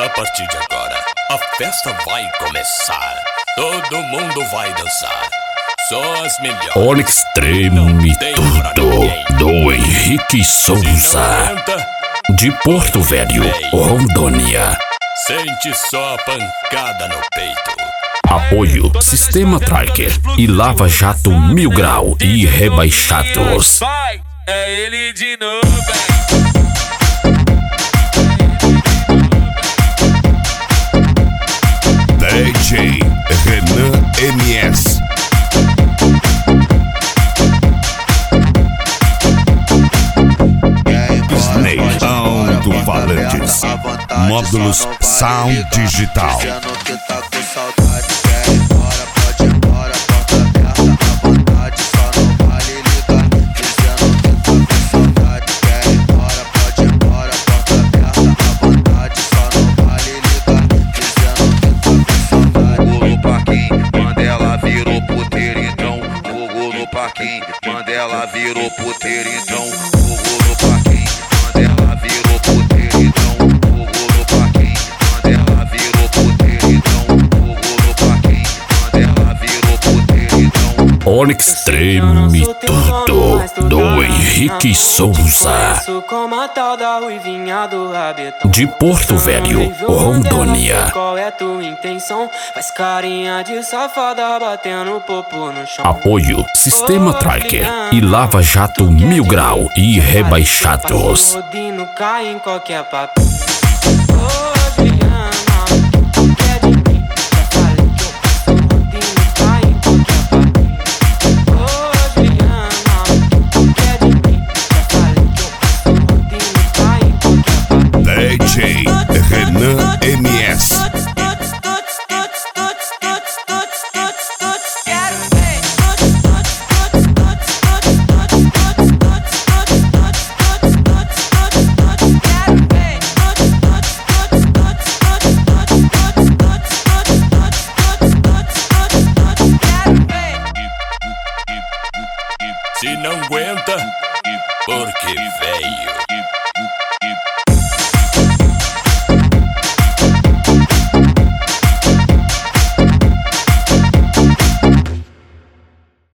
A partir de agora, a festa vai começar. Todo mundo vai dançar. Só as melhores. Onyx treme tudo do Henrique Souza, de Porto Velho, Rondônia. Sente só a pancada no peito. Apoio Sistema Tracker e Lava Jato Mil Grau e Rebaixados. Vai, é ele de novo, velho. DJ Renan MS. Snake Alto-Falantes. Módulos Sound Digital. Mandela virou puteiro, então fogo no parquinho. Mandela virou puteiro, então fogo no parquinho. Mandela virou puteiro, então fogo no parquinho. Mandela virou puteiro, então. Onyx treme tudo do Henrique Souza, de Porto Velho, Rondônia. Qual é tua intenção? Faz carinha de safada batendo popô no chão. Apoio Sistema Tracker e Lava Jato Mil Grau e Rebaixados. Rodino cai em qualquer papel. Ô Juliana, quer de mim? Já falei que eu passo rodino cai em qualquer papel. Ô Juliana, quer de mim? Já falei que eu passo rodino cai em qualquer papel. DJ Renan MS. Se não aguenta, porque vem.